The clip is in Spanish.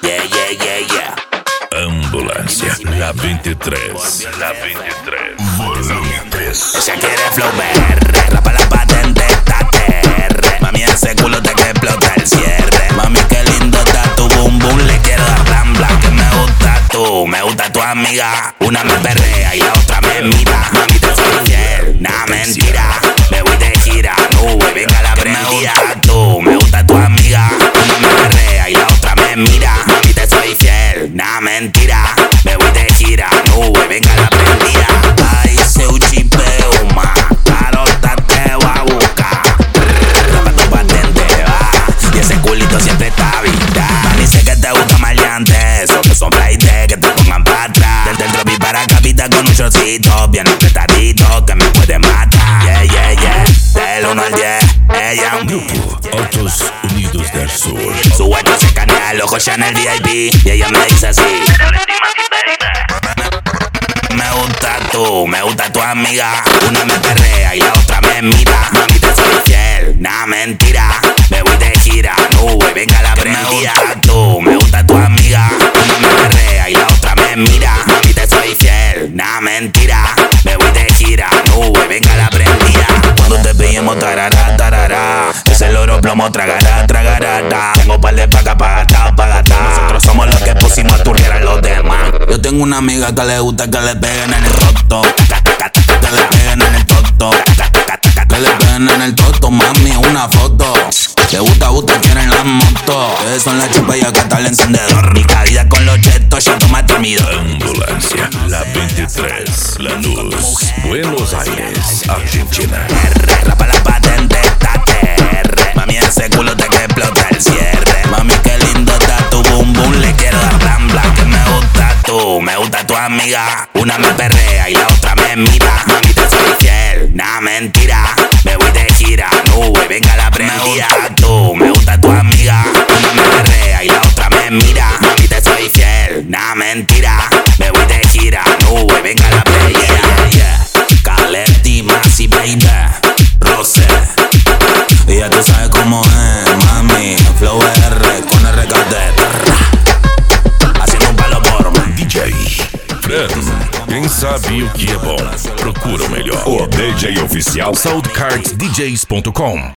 Yeah, yeah, yeah, yeah. Ambulância, la 23. La 23. Volume 3. Ella quiere flow BR, rapa la patente esta TR. Mami, ese culo te que explota el cierre. Mami, qué lindo está tu boom boom, le quiero dar blan blan. Que me gusta tu amiga. Una me perrea y la otra me mira. Mami, te soy fiel, nah, mentira. Me voy de gira, nube, venga la prendida. Me gusta tu amiga. Una me perrea y la otra me mira. Mami, te soy fiel, nah, mentira. Me voy de gira, nube, venga la prendida. Ay, se uchipeo más, carota te va a buscar. Rapa tu patente va, y ese culito siempre está vida. Mami, sé que te gusta maleante, esos que son flightes que te pongan para atrás. Del tropi para capita con un shortcito bien apretadito que me puede matar. Yeah, yeah, yeah, del 1 al 10, ella un Grupo Autos Unidos del Sur. su hueco se canea, el ojo ya en el VIP. Y ella me dice así: me gusta tu amiga. Una me perrea y la otra me mira. Mami, te soy fiel, nah, mentira. Me voy de gira, nube, venga la prendida. Me gusta tu amiga. Una me perrea y la otra me mira. Mami, te soy fiel, nah, mentira. Me voy de gira, nube, venga la prendida. Cuando te pillemos tarará, tarará. Ese loro plomo tragará, tragará, ta. Tengo par de paca pa' gastar. Nosotros somos los que pusimos a turrear a los demás. Yo tengo una amiga que le gusta que le peguen en el toto. Que le peguen en el toto. Que le peguen en el toto, mami, una foto. Le gusta, quieren la moto. Ustedes son la chupa y acá está el encendedor. Mi caída con los chetos, ya tómate mi dormidor. Ambulância, la 23. Lanús, Buenos Aires, Argentina. Rapa la patente esta TR. Mami, ese culo te que explota el cierre. Mami, qué lindo está tu boom boom, le quiero dar blan blan. Que me gusta tu amiga. Una me perrea y la otra me mira. Mami, te soy fiel, nah, mentira. Me voy de gira, nube, venga la prendida. Me gusta tu amiga. Una me perrea y la otra me mira. Mami, te soy fiel, nah, mentira. Me voy de gira, nube, venga la prendida. Yeah, Caletti, Masi, baby, Rose. Y ya tú sabes cómo es, mami. Flow R con RKT. Haciendo un palo por mí. DJ Fran, quem sabe o que é bom, procura o melhor. O DJ oficial SoundCardsDJs.com.